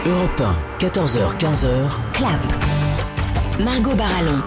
Europe 1, 14h-15h. Clap. Margot Barallon.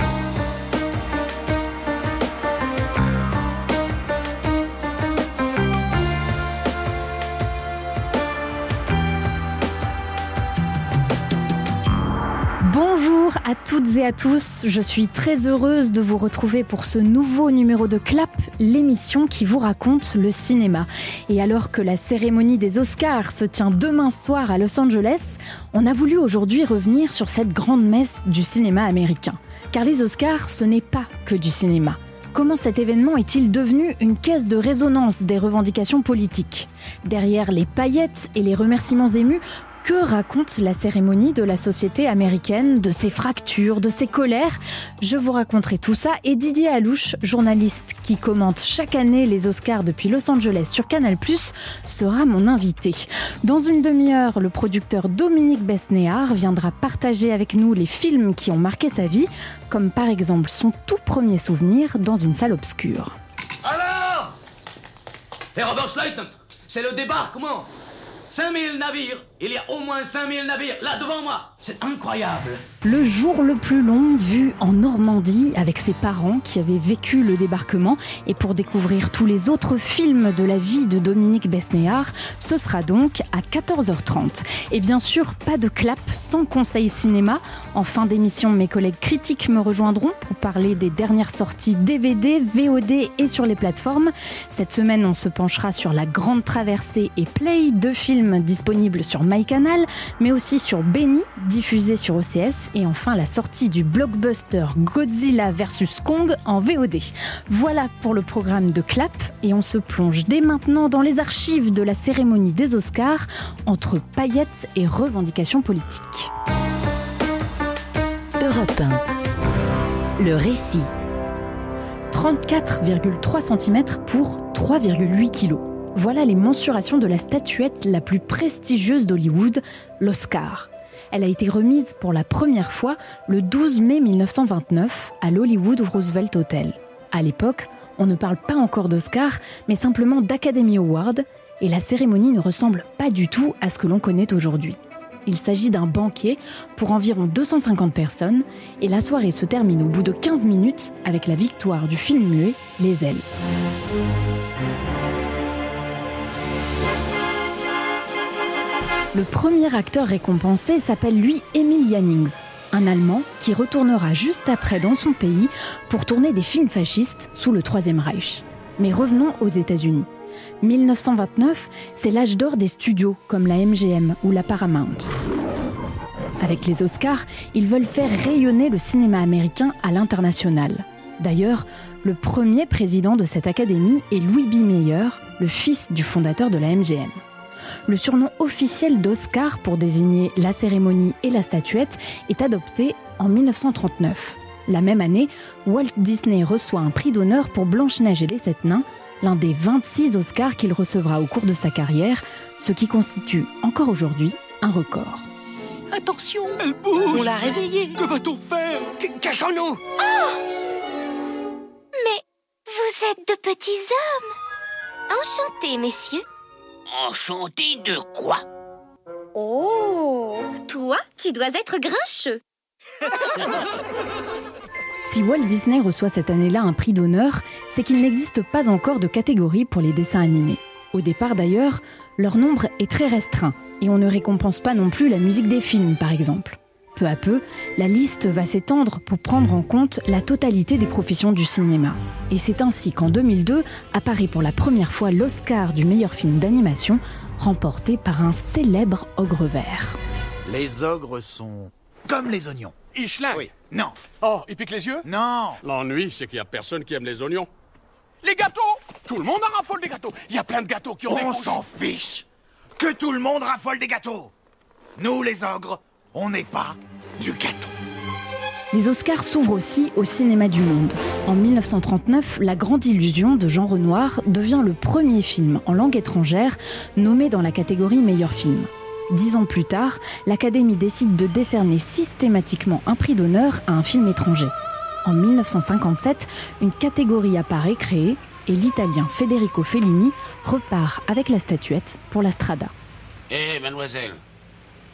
Bonjour à toutes et à tous, je suis très heureuse de vous retrouver pour ce nouveau numéro de Clap, l'émission qui vous raconte le cinéma. Et alors que la cérémonie des Oscars se tient demain soir à Los Angeles, on a voulu aujourd'hui revenir sur cette grande messe du cinéma américain. Car les Oscars, ce n'est pas que du cinéma. Comment cet événement est-il devenu une caisse de résonance des revendications politiques ? Derrière les paillettes et les remerciements émus, que raconte la cérémonie de la société américaine, de ses fractures, de ses colères ? Je vous raconterai tout ça et Didier Alouche, journaliste qui commente chaque année les Oscars depuis Los Angeles sur Canal+, sera mon invité. Dans une demi-heure, le producteur Dominique Besnéard viendra partager avec nous les films qui ont marqué sa vie, comme par exemple son tout premier souvenir dans une salle obscure. Alors, Robert Slayton, c'est le débarquement. 5000 navires, il y a au moins 5000 navires là devant moi, c'est incroyable. Le jour le plus long vu en Normandie avec ses parents qui avaient vécu le débarquement, et pour découvrir tous les autres films de la vie de Dominique Besnéard, ce sera donc à 14h30. Et bien sûr, pas de clap sans conseil cinéma. En fin d'émission, mes collègues critiques me rejoindront pour parler des dernières sorties DVD, VOD et sur les plateformes. Cette semaine, on se penchera sur La Grande Traversée et Play, deux films disponibles sur MyCanal, mais aussi sur Benny, diffusé sur OCS, et enfin la sortie du blockbuster Godzilla vs Kong en VOD. Voilà pour le programme de Clap, et on se plonge dès maintenant dans les archives de la cérémonie des Oscars, entre paillettes et revendications politiques. Europe 1. Le récit. 34,3 cm pour 3,8 kg. Voilà les mensurations de la statuette la plus prestigieuse d'Hollywood, l'Oscar. Elle a été remise pour la première fois le 12 mai 1929 à l'Hollywood Roosevelt Hotel. À l'époque, on ne parle pas encore d'Oscar, mais simplement d'Academy Award, et la cérémonie ne ressemble pas du tout à ce que l'on connaît aujourd'hui. Il s'agit d'un banquet pour environ 250 personnes, et la soirée se termine au bout de 15 minutes avec la victoire du film muet Les Ailes. Le premier acteur récompensé s'appelle lui Emil Jannings, un Allemand qui retournera juste après dans son pays pour tourner des films fascistes sous le Troisième Reich. Mais revenons aux États-Unis. 1929, c'est l'âge d'or des studios comme la MGM ou la Paramount. Avec les Oscars, ils veulent faire rayonner le cinéma américain à l'international. D'ailleurs, le premier président de cette académie est Louis B. Mayer, le fils du fondateur de la MGM. Le surnom officiel d'Oscar pour désigner la cérémonie et la statuette est adopté en 1939. La même année, Walt Disney reçoit un prix d'honneur pour Blanche-Neige et les Sept Nains, l'un des 26 Oscars qu'il recevra au cours de sa carrière, ce qui constitue encore aujourd'hui un record. Attention, elle bouge. On l'a réveillée. Que va-t-on faire ? Cachons-nous. Mais vous êtes de petits hommes. Enchantés, messieurs. Enchanté de quoi ? Oh, toi, tu dois être grincheux. Si Walt Disney reçoit cette année-là un prix d'honneur, c'est qu'il n'existe pas encore de catégorie pour les dessins animés. Au départ d'ailleurs, leur nombre est très restreint et on ne récompense pas non plus la musique des films par exemple. Peu à peu, la liste va s'étendre pour prendre en compte la totalité des professions du cinéma. Et c'est ainsi qu'en 2002 apparaît pour la première fois l'Oscar du meilleur film d'animation, remporté par un célèbre ogre vert. Les ogres sont comme les oignons. Ils schlinguent. Oui. Non. Oh, ils piquent les yeux. Non. L'ennui, c'est qu'il y a personne qui aime les oignons. Les gâteaux. Tout le monde en raffole des gâteaux. Il y a plein de gâteaux qui ont des On couches. s'en fiche. Que tout le monde raffole des gâteaux. Nous, les ogres, on n'est pas du gâteau. Les Oscars s'ouvrent aussi au cinéma du monde. En 1939, La Grande Illusion de Jean Renoir devient le premier film en langue étrangère nommé dans la catégorie meilleur film. 10 ans plus tard, l'Académie décide de décerner systématiquement un prix d'honneur à un film étranger. En 1957, une catégorie apparaît créée et l'Italien Federico Fellini repart avec la statuette pour la Strada. Hé, mademoiselle,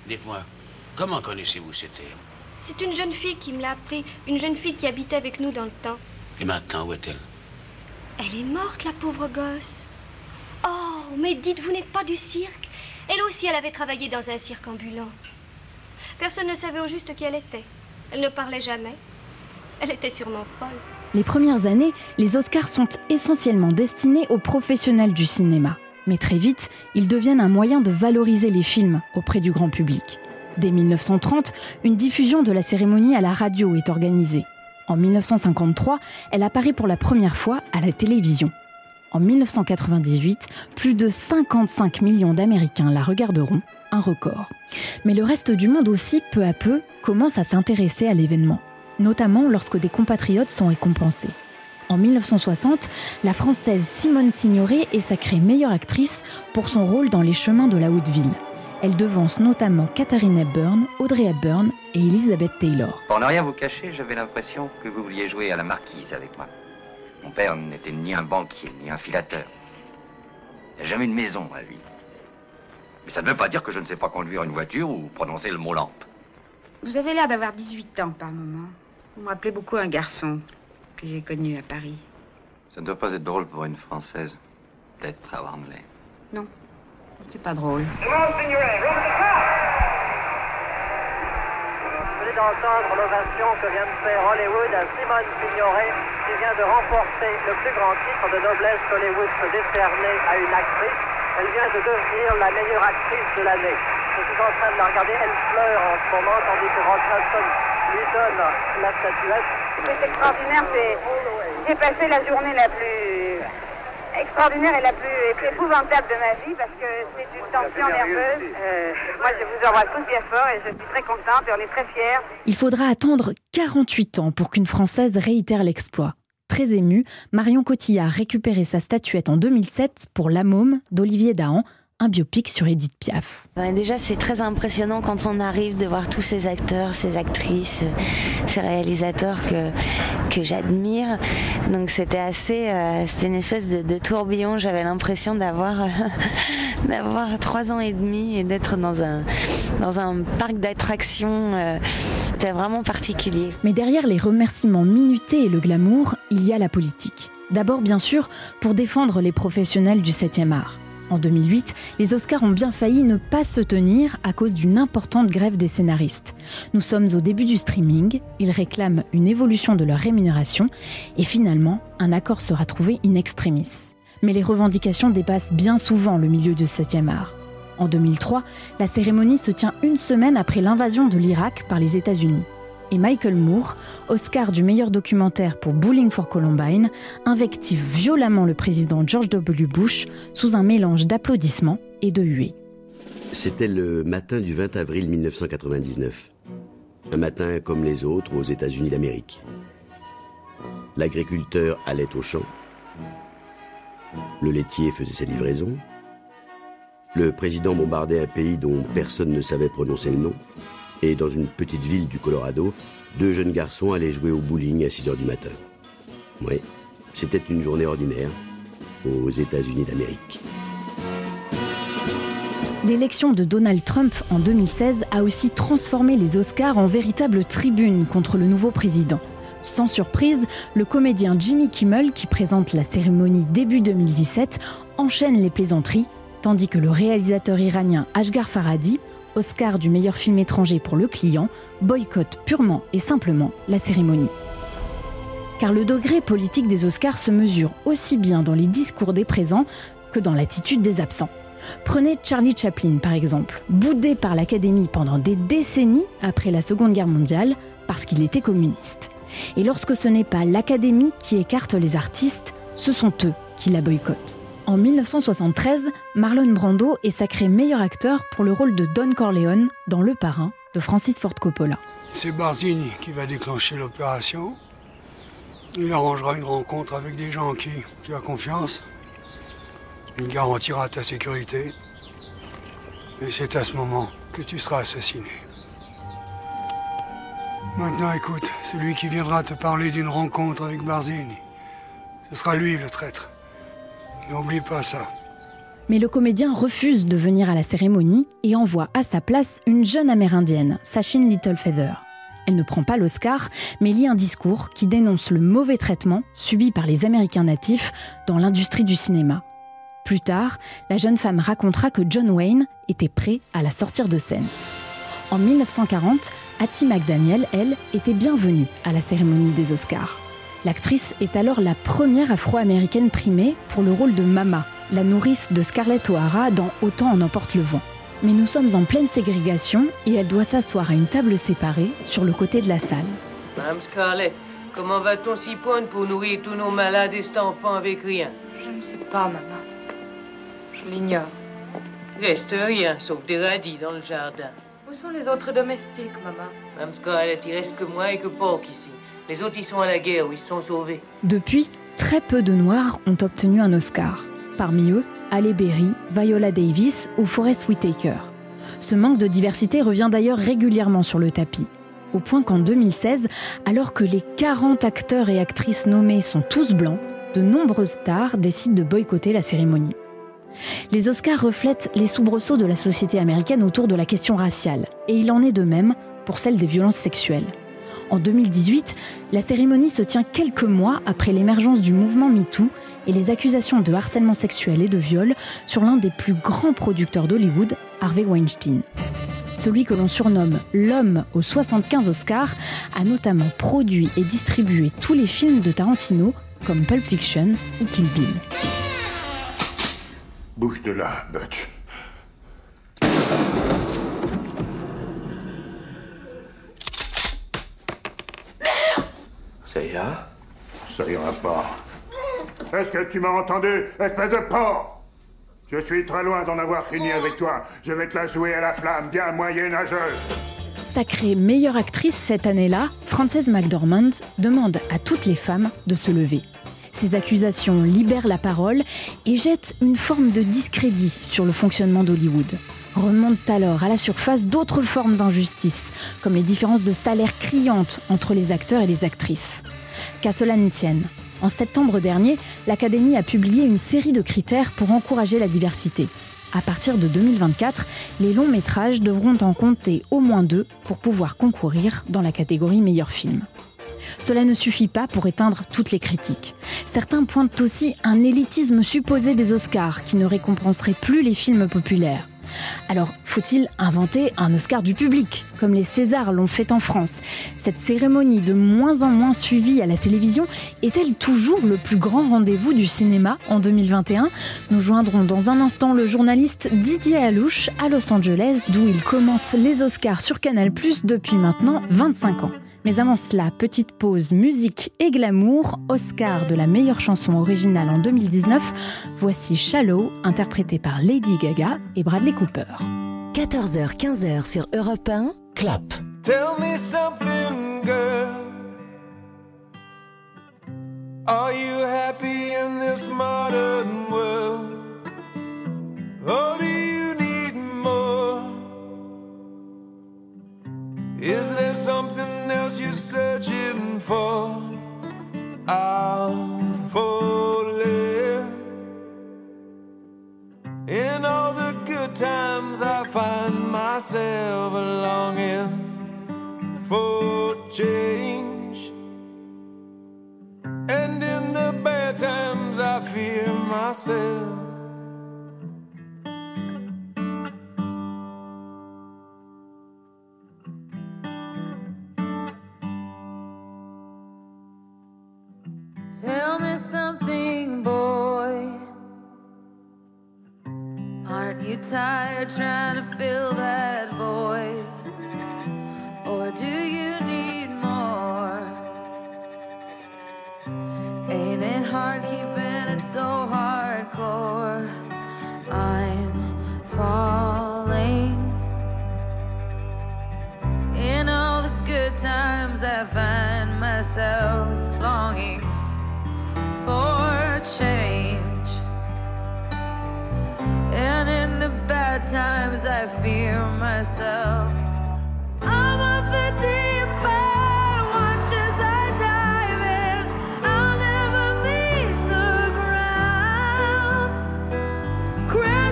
Dites-moi, comment connaissez-vous cette terre? C'est une jeune fille qui me l'a appris. Une jeune fille qui habitait avec nous dans le temps. Et maintenant, où est-elle? Elle est morte, la pauvre gosse. Oh, mais dites, vous n'êtes pas du cirque? Elle aussi, elle avait travaillé dans un cirque ambulant. Personne ne savait au juste qui elle était. Elle ne parlait jamais. Elle était sûrement folle. Les premières années, les Oscars sont essentiellement destinés aux professionnels du cinéma. Mais très vite, ils deviennent un moyen de valoriser les films auprès du grand public. Dès 1930, une diffusion de la cérémonie à la radio est organisée. En 1953, elle apparaît pour la première fois à la télévision. En 1998, plus de 55 millions d'Américains la regarderont, un record. Mais le reste du monde aussi, peu à peu, commence à s'intéresser à l'événement, notamment lorsque des compatriotes sont récompensés. En 1960, la Française Simone Signoret est sacrée meilleure actrice pour son rôle dans Les Chemins de la Haute-Ville. Elle devance notamment Katharine Hepburn, Audrey Hepburn et Elizabeth Taylor. Pour ne rien vous cacher, j'avais l'impression que vous vouliez jouer à la marquise avec moi. Mon père n'était ni un banquier, ni un filateur. Il n'y a jamais une maison à lui. Mais ça ne veut pas dire que je ne sais pas conduire une voiture ou prononcer le mot lampe. Vous avez l'air d'avoir 18 ans par moment. Vous me rappelez beaucoup un garçon que j'ai connu à Paris. Ça ne doit pas être drôle pour une Française d'être à Warnley. Non, c'est pas drôle. Vous venez d'entendre l'ovation que vient de faire Hollywood à Simone Signoret, qui vient de remporter le plus grand titre de noblesse qu'Hollywood peut décerner à une actrice. Elle vient de devenir la meilleure actrice de l'année. Je suis en train de la regarder, elle pleure en ce moment, tandis que Rock Hudson lui donne la statuette. C'est extraordinaire, j'ai passé la journée la plus extraordinaire et la plus épouvantable de ma vie parce que c'est une tension nerveuse. Moi, je vous embrasse tous bien fort et je suis très contente et on est très fiers. Il faudra attendre 48 ans pour qu'une Française réitère l'exploit. Très émue, Marion Cotillard récupérait sa statuette en 2007 pour La Môme d'Olivier Dahan, un biopic sur Édith Piaf. Déjà, c'est très impressionnant quand on arrive de voir tous ces acteurs, ces actrices, ces réalisateurs que j'admire. Donc c'était c'était une espèce de tourbillon. J'avais l'impression d'avoir 3 ans et demi et d'être dans un parc d'attractions. C'était vraiment particulier. Mais derrière les remerciements minutés et le glamour, il y a la politique. D'abord, bien sûr, pour défendre les professionnels du 7e art. En 2008, les Oscars ont bien failli ne pas se tenir à cause d'une importante grève des scénaristes. Nous sommes au début du streaming, ils réclament une évolution de leur rémunération et finalement, un accord sera trouvé in extremis. Mais les revendications dépassent bien souvent le milieu du 7e art. En 2003, la cérémonie se tient une semaine après l'invasion de l'Irak par les États-Unis. Et Michael Moore, Oscar du meilleur documentaire pour Bowling for Columbine, invective violemment le président George W. Bush sous un mélange d'applaudissements et de huées. C'était le matin du 20 avril 1999. Un matin comme les autres aux États-Unis d'Amérique. L'agriculteur allait au champ. Le laitier faisait ses livraisons. Le président bombardait un pays dont personne ne savait prononcer le nom. Et dans une petite ville du Colorado, 2 jeunes garçons allaient jouer au bowling à 6h du matin. Oui, c'était une journée ordinaire aux États-Unis d'Amérique. L'élection de Donald Trump en 2016 a aussi transformé les Oscars en véritable tribune contre le nouveau président. Sans surprise, le comédien Jimmy Kimmel, qui présente la cérémonie début 2017, enchaîne les plaisanteries, tandis que le réalisateur iranien Asghar Farhadi, Oscar du meilleur film étranger pour Le Client, boycotte purement et simplement la cérémonie. Car le degré politique des Oscars se mesure aussi bien dans les discours des présents que dans l'attitude des absents. Prenez Charlie Chaplin par exemple, boudé par l'Académie pendant des décennies après la Seconde Guerre mondiale parce qu'il était communiste. Et lorsque ce n'est pas l'Académie qui écarte les artistes, ce sont eux qui la boycottent. En 1973, Marlon Brando est sacré meilleur acteur pour le rôle de Don Corleone dans Le Parrain de Francis Ford Coppola. C'est Barzini qui va déclencher l'opération. Il arrangera une rencontre avec des gens en qui tu as confiance. Il garantira ta sécurité. Et c'est à ce moment que tu seras assassiné. Maintenant, écoute, celui qui viendra te parler d'une rencontre avec Barzini, ce sera lui le traître. N'oublie pas ça. Mais le comédien refuse de venir à la cérémonie et envoie à sa place une jeune amérindienne, Sachin Littlefeather. Elle ne prend pas l'Oscar, mais lit un discours qui dénonce le mauvais traitement subi par les Américains natifs dans l'industrie du cinéma. Plus tard, la jeune femme racontera que John Wayne était prêt à la sortir de scène. En 1940, Hattie McDaniel, elle, était bienvenue à la cérémonie des Oscars. L'actrice est alors la première afro-américaine primée pour le rôle de Mama, la nourrice de Scarlett O'Hara dans Autant en emporte le vent. Mais nous sommes en pleine ségrégation et elle doit s'asseoir à une table séparée sur le côté de la salle. Madame Scarlett, comment va-t-on s'y prendre pour nourrir tous nos malades et cet enfant avec rien? Je ne sais pas, maman. Je l'ignore. Reste rien, sauf des radis dans le jardin. Où sont les autres domestiques, maman? Madame Scarlett, il reste que moi et que Pork ici. Les autres, ils sont à la guerre ou ils se sont sauvés. Depuis, très peu de Noirs ont obtenu un Oscar. Parmi eux, Halle Berry, Viola Davis ou Forest Whitaker. Ce manque de diversité revient d'ailleurs régulièrement sur le tapis. Au point qu'en 2016, alors que les 40 acteurs et actrices nommés sont tous blancs, de nombreuses stars décident de boycotter la cérémonie. Les Oscars reflètent les soubresauts de la société américaine autour de la question raciale, et il en est de même pour celle des violences sexuelles. En 2018, la cérémonie se tient quelques mois après l'émergence du mouvement MeToo et les accusations de harcèlement sexuel et de viol sur l'un des plus grands producteurs d'Hollywood, Harvey Weinstein. Celui que l'on surnomme l'homme aux 75 Oscars a notamment produit et distribué tous les films de Tarantino, comme Pulp Fiction ou Kill Bill. Bouge de là, Butch. Ça ira? Ça ira pas. Est-ce que tu m'as entendu, espèce de porc? Je suis très loin d'en avoir fini avec toi. Je vais te la jouer à la flamme, bien moyenâgeuse. Sacrée meilleure actrice cette année-là, Frances McDormand demande à toutes les femmes de se lever. Ces accusations libèrent la parole et jettent une forme de discrédit sur le fonctionnement d'Hollywood. Remontent alors à la surface d'autres formes d'injustice, comme les différences de salaire criantes entre les acteurs et les actrices. Qu'à cela ne tienne, en septembre dernier, l'Académie a publié une série de critères pour encourager la diversité. À partir de 2024, les longs métrages devront en compter au moins 2 pour pouvoir concourir dans la catégorie meilleur film. Cela ne suffit pas pour éteindre toutes les critiques. Certains pointent aussi un élitisme supposé des Oscars qui ne récompenserait plus les films populaires. Alors, faut-il inventer un Oscar du public, comme les Césars l'ont fait en France? Cette cérémonie de moins en moins suivie à la télévision est-elle toujours le plus grand rendez-vous du cinéma en 2021? Nous joindrons dans un instant le journaliste Didier Alouche à Los Angeles, d'où il commente les Oscars sur Canal+ depuis maintenant 25 ans. Mais avant cela, petite pause musique et glamour, Oscar de la meilleure chanson originale en 2019. Voici Shallow, interprété par Lady Gaga et Bradley Cooper. 14h-15h sur Europe 1, Clap. Tell me something, girl. Are you happy in this modern world? Or do you need more? Is there something else you're searching for? I'm falling. In all the good times I find myself longing for change. And in the bad times I fear myself. Tell me something, boy. Aren't you tired trying to fill that void? Or do you need more? Ain't it hard keeping it so hardcore? I'm falling. In all the good times I find myself longing for change, and in the bad times I fear myself. I'm of the deep end, watch as I dive in. I'll never meet the ground.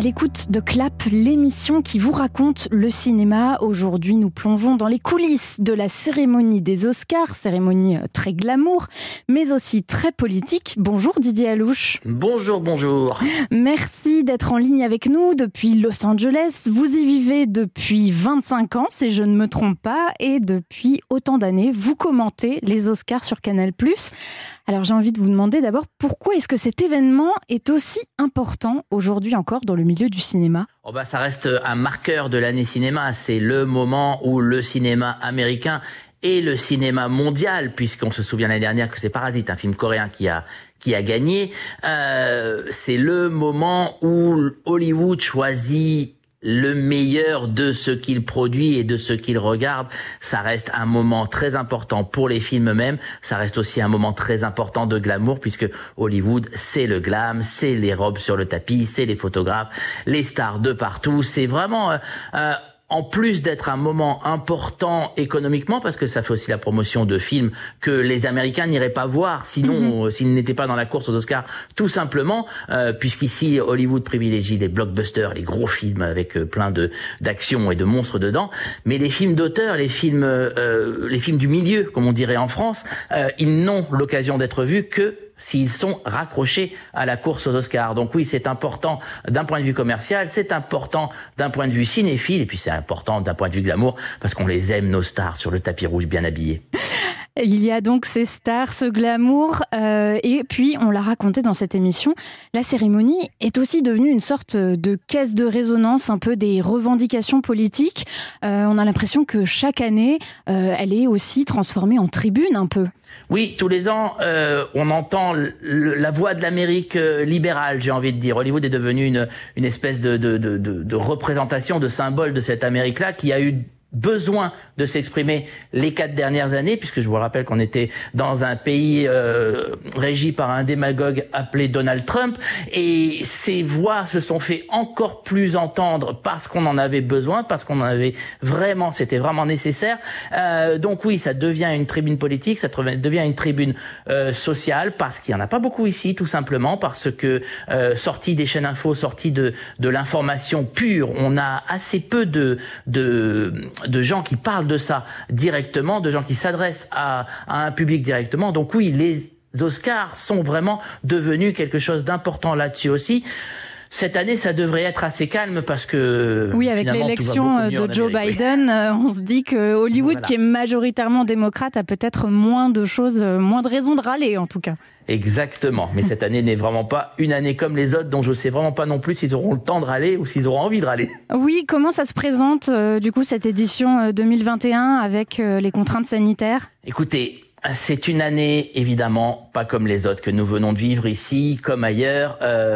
l'écoute de Clap, l'émission qui vous raconte le cinéma. Aujourd'hui, nous plongeons dans les coulisses de la cérémonie des Oscars, cérémonie très glamour, mais aussi très politique. Bonjour Didier Alouche. Bonjour. Merci d'être en ligne avec nous depuis Los Angeles. Vous y vivez depuis 25 ans, si je ne me trompe pas, et depuis autant d'années, vous commentez les Oscars sur Canal+. Alors j'ai envie de vous demander d'abord pourquoi est-ce que cet événement est aussi important aujourd'hui encore dans le milieu du cinéma ? Ça reste un marqueur de l'année cinéma. C'est le moment où le cinéma américain et le cinéma mondial, puisqu'on se souvient l'année dernière que c'est Parasite, un film coréen qui a gagné. C'est le moment où Hollywood choisit le meilleur de ce qu'il produit et de ce qu'il regarde. Ça reste un moment très important pour les films eux-mêmes. Ça reste aussi un moment très important de glamour, puisque Hollywood, c'est le glam, c'est les robes sur le tapis, c'est les photographes, les stars de partout. C'est vraiment... en plus d'être un moment important économiquement, parce que ça fait aussi la promotion de films que les Américains n'iraient pas voir sinon, s'ils n'étaient pas dans la course aux Oscars, tout simplement, puisqu'ici Hollywood privilégie les blockbusters, les gros films avec plein d'action et de monstres dedans, mais les films d'auteur, les films du milieu, comme on dirait en France, ils n'ont l'occasion d'être vus que s'ils sont raccrochés à la course aux Oscars. Donc oui, c'est important d'un point de vue commercial, c'est important d'un point de vue cinéphile, et puis c'est important d'un point de vue glamour, parce qu'on les aime, nos stars, sur le tapis rouge bien habillés. Il y a donc ces stars, ce glamour, et puis on l'a raconté dans cette émission, la cérémonie est aussi devenue une sorte de caisse de résonance, un peu des revendications politiques. On a l'impression que chaque année, elle est aussi transformée en tribune un peu. Oui, tous les ans, on entend la voix de l'Amérique libérale, j'ai envie de dire. Hollywood est devenu une espèce de représentation, de symbole de cette Amérique-là qui a eu besoin de s'exprimer les 4 dernières années, puisque je vous rappelle qu'on était dans un pays régi par un démagogue appelé Donald Trump, et ces voix se sont fait encore plus entendre parce qu'on en avait besoin, parce qu'on en avait vraiment, c'était vraiment nécessaire. Donc oui, ça devient une tribune politique, ça devient une tribune sociale, parce qu'il y en a pas beaucoup ici, tout simplement, parce que sorti des chaînes info, sorti de l'information pure, on a assez peu de gens qui parlent de ça directement, de gens qui s'adressent à un public directement. Donc oui, les Oscars sont vraiment devenus quelque chose d'important là-dessus aussi. Cette année, ça devrait être assez calme parce que... Oui, avec l'élection de Joe Biden, on se dit que Hollywood, qui est majoritairement démocrate, a peut-être moins de raisons de râler en tout cas. Exactement, mais cette année n'est vraiment pas une année comme les autres, dont je ne sais vraiment pas non plus s'ils auront le temps de râler ou s'ils auront envie de râler. Oui, comment ça se présente du coup cette édition 2021 avec les contraintes sanitaires ? Écoutez, c'est une année, évidemment, pas comme les autres que nous venons de vivre ici, comme ailleurs.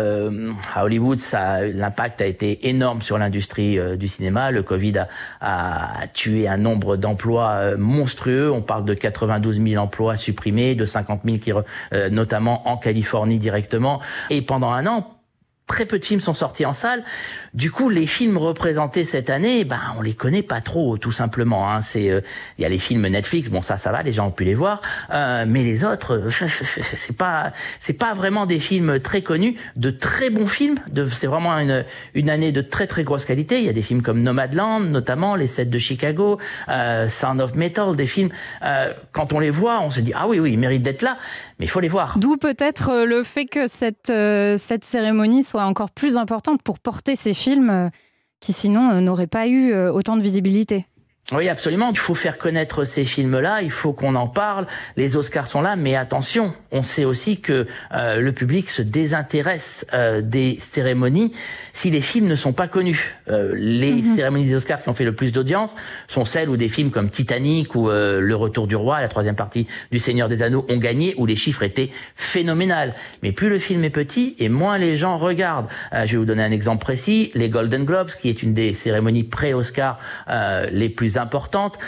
À Hollywood, l'impact a été énorme sur l'industrie du cinéma. Le Covid a tué un nombre d'emplois monstrueux. On parle de 92 000 emplois supprimés, de 50 000 notamment en Californie directement. Et pendant un an, très peu de films sont sortis en salle. Du coup, les films représentés cette année, on les connaît pas trop, tout simplement. Il y a les films Netflix, bon ça va, les gens ont pu les voir. Mais les autres, c'est pas vraiment des films très connus, de très bons films. C'est vraiment une année de très très grosse qualité. Il y a des films comme Nomadland, notamment Les 7 de Chicago, Sound of Metal, des films. Quand on les voit, on se dit ah oui, ils méritent d'être là, mais il faut les voir. D'où peut-être le fait que cette cérémonie soit encore plus importante pour porter ces films qui sinon n'auraient pas eu autant de visibilité. Oui, absolument. Il faut faire connaître ces films-là, il faut qu'on en parle. Les Oscars sont là, mais attention, on sait aussi que le public se désintéresse des cérémonies si les films ne sont pas connus. Les cérémonies des Oscars qui ont fait le plus d'audience sont celles où des films comme Titanic ou Le Retour du Roi, la 3e partie du Seigneur des Anneaux, ont gagné, où les chiffres étaient phénoménaux. Mais plus le film est petit et moins les gens regardent. Je vais vous donner un exemple précis. Les Golden Globes, qui est une des cérémonies pré-Oscar les plus importantes.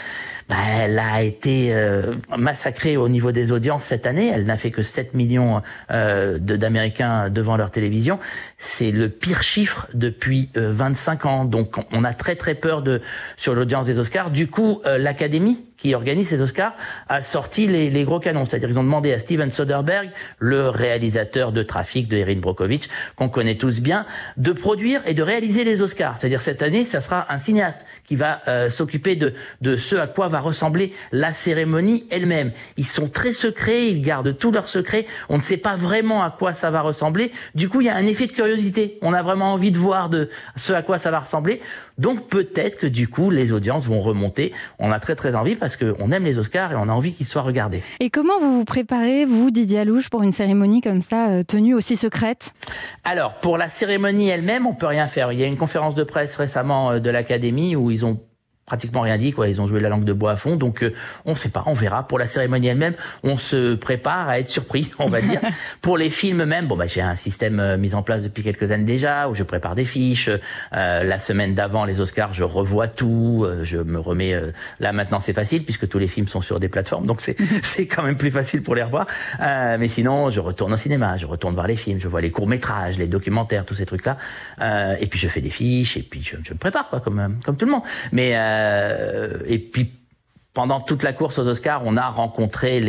elle a été massacrée au niveau des audiences cette année. Elle n'a fait que 7 millions d'Américains devant leur télévision. C'est le pire chiffre depuis 25 ans. Donc on a très très peur sur l'audience des Oscars. Du coup, l'Académie qui organise ces Oscars a sorti les gros canons. C'est-à-dire ils ont demandé à Steven Soderbergh, le réalisateur de Trafic de Erin Brockovich, qu'on connaît tous bien, de produire et de réaliser les Oscars. C'est-à-dire cette année, ça sera un cinéaste qui va s'occuper de ce à quoi va ressembler la cérémonie elle-même. Ils sont très secrets, ils gardent tous leurs secrets. On ne sait pas vraiment à quoi ça va ressembler. Du coup, il y a un effet de curiosité. On a vraiment envie de voir de ce à quoi ça va ressembler. Donc peut-être que du coup, les audiences vont remonter. On a très très envie parce qu'on aime les Oscars et on a envie qu'ils soient regardés. Et comment vous vous préparez, vous, Didier Alouche, pour une cérémonie comme ça, tenue aussi secrète ? Alors, pour la cérémonie elle-même, on peut rien faire. Il y a une conférence de presse récemment de l'Académie où ils ont pratiquement rien dit, quoi. Ils ont joué la langue de bois à fond, donc on sait pas, on verra. Pour la cérémonie elle-même, on se prépare à être surpris, on va dire. Pour les films même, j'ai un système mis en place depuis quelques années déjà, où je prépare des fiches. La semaine d'avant les Oscars, je revois tout, je me remets. Là maintenant, c'est facile puisque tous les films sont sur des plateformes, donc c'est quand même plus facile pour les revoir. Mais sinon, je retourne au cinéma, je retourne voir les films, je vois les courts-métrages, les documentaires, tous ces trucs-là. Et puis je fais des fiches, et puis je me prépare, quoi, comme tout le monde. Mais et puis pendant toute la course aux Oscars, on a rencontré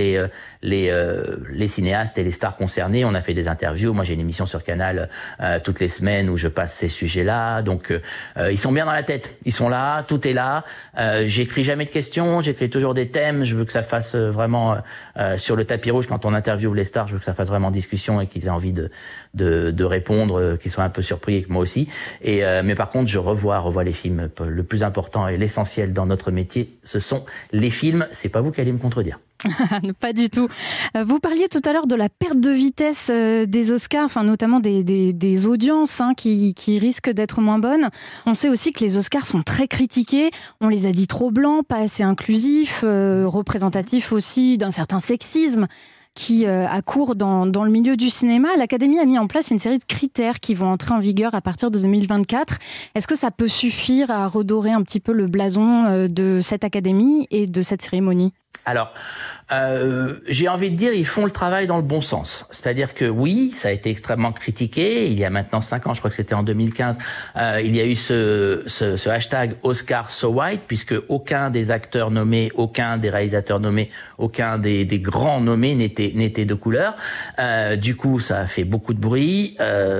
les cinéastes et les stars concernés. On a fait des interviews. Moi, j'ai une émission sur Canal toutes les semaines où je passe ces sujets-là. Donc, ils sont bien dans la tête. Ils sont là, tout est là. J'écris jamais de questions. J'écris toujours des thèmes. Je veux que ça fasse vraiment sur le tapis rouge quand on interviewe les stars. Je veux que ça fasse vraiment discussion et qu'ils aient envie de répondre, qu'ils soient un peu surpris et que moi aussi. Mais par contre, je revois les films. Le plus important et l'essentiel dans notre métier, ce sont les films. C'est pas vous qui allez me contredire. Pas du tout. Vous parliez tout à l'heure de la perte de vitesse des Oscars, enfin notamment des audiences qui risquent d'être moins bonnes. On sait aussi que les Oscars sont très critiqués. On les a dit trop blancs, pas assez inclusifs, représentatifs aussi d'un certain sexisme qui accourt dans le milieu du cinéma. L'Académie a mis en place une série de critères qui vont entrer en vigueur à partir de 2024. Est-ce que ça peut suffire à redorer un petit peu le blason de cette Académie et de cette cérémonie ? Alors, j'ai envie de dire, ils font le travail dans le bon sens. C'est-à-dire que oui, ça a été extrêmement critiqué. Il y a maintenant 5 ans, je crois que c'était en 2015, il y a eu ce hashtag Oscar So White, puisque aucun des acteurs nommés, aucun des réalisateurs nommés, aucun des grands nommés n'était de couleur. Du coup, ça a fait beaucoup de bruit.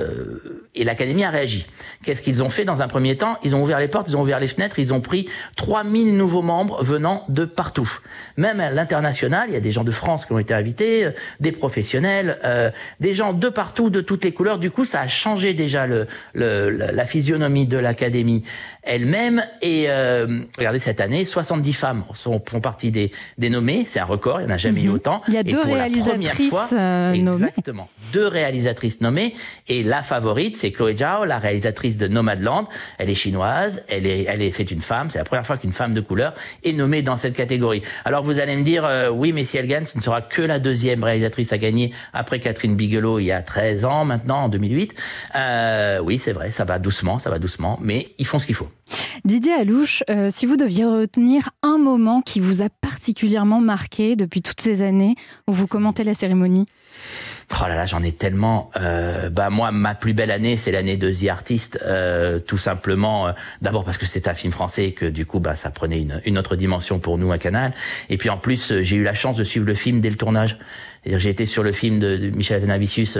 Et l'Académie a réagi. Qu'est-ce qu'ils ont fait dans un premier temps ? Ils ont ouvert les portes, ils ont ouvert les fenêtres, ils ont pris 3000 nouveaux membres venant de partout. Même à l'international, il y a des gens de France qui ont été invités, des professionnels, des gens de partout, de toutes les couleurs. Du coup, ça a changé déjà la physionomie de l'Académie elle-même. Et regardez, cette année, 70 femmes font partie des nommés. C'est un record, il n'y en a jamais eu autant. Il y a 2 réalisatrices nommées. Exactement, 2 réalisatrices nommées. Et la favorite, c'est Chloé Zhao, la réalisatrice de Nomadland. Elle est chinoise, elle est faite une femme. C'est la première fois qu'une femme de couleur est nommée dans cette catégorie. Alors vous allez me dire, oui, mais si elle gagne, ce ne sera que la 2e réalisatrice à gagner après Catherine Bigelow il y a 13 ans maintenant, en 2008. Oui, c'est vrai, ça va doucement, mais ils font ce qu'il faut. Didier Alouche, si vous deviez retenir un moment qui vous a particulièrement marqué depuis toutes ces années où vous commentez la cérémonie. Oh là là, j'en ai tellement. Moi, ma plus belle année, c'est l'année de The Artist, tout simplement. D'abord parce que c'était un film français et que du coup, ça prenait une autre dimension pour nous à Canal. Et puis en plus, j'ai eu la chance de suivre le film dès le tournage. C'est-à-dire, j'ai été sur le film de Michel Hazanavicius